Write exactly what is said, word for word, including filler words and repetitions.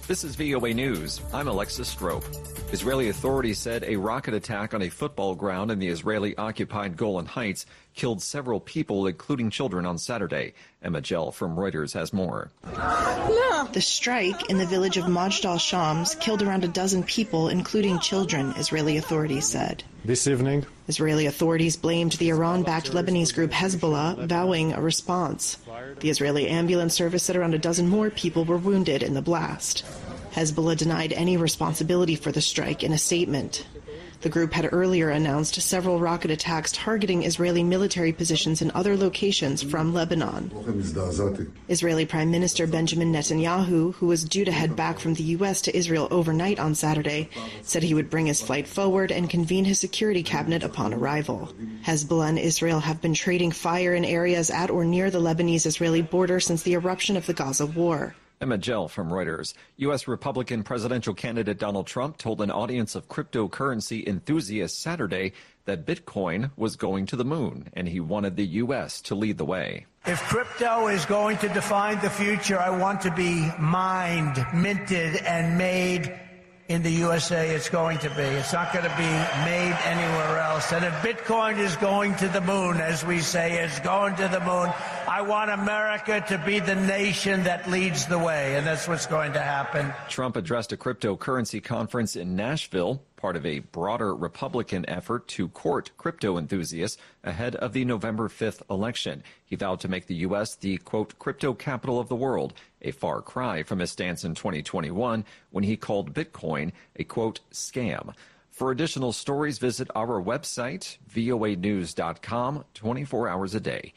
This is V O A News. I'm Alexis Strope. Israeli authorities said a rocket attack on a football ground in the Israeli-occupied Golan Heights killed several people, including children, on Saturday. Emma Gell from Reuters has more. The strike in the village of Majdal Shams killed around a dozen people, including children, Israeli authorities said. This evening, Israeli authorities blamed the Iran-backed Lebanese group Hezbollah, vowing a response. The Israeli ambulance service said around a dozen more people were wounded in the blast. Hezbollah denied any responsibility for the strike in a statement. The group had earlier announced several rocket attacks targeting Israeli military positions in other locations from Lebanon. Israeli Prime Minister Benjamin Netanyahu, who was due to head back from the U S to Israel overnight on Saturday, said he would bring his flight forward and convene his security cabinet upon arrival. Hezbollah and Israel have been trading fire in areas at or near the Lebanese-Israeli border since the eruption of the Gaza war. Emma Gell from Reuters. U S Republican presidential candidate Donald Trump told an audience of cryptocurrency enthusiasts Saturday that Bitcoin was going to the moon, and he wanted the U S to lead the way. If crypto is going to define the future, I want to be mined, minted, and made in the U S A. It's going to be. It's not going to be made anywhere else. And if Bitcoin is going to the moon, as we say, it's going to the moon, I want America to be the nation that leads the way, and that's what's going to happen. Trump addressed a cryptocurrency conference in Nashville, part of a broader Republican effort to court crypto enthusiasts ahead of the November fifth election. He vowed to make the U S the, quote, crypto capital of the world, a far cry from his stance in twenty twenty-one when he called Bitcoin a, quote, scam. For additional stories, visit our website, V O A news dot com, twenty-four hours a day.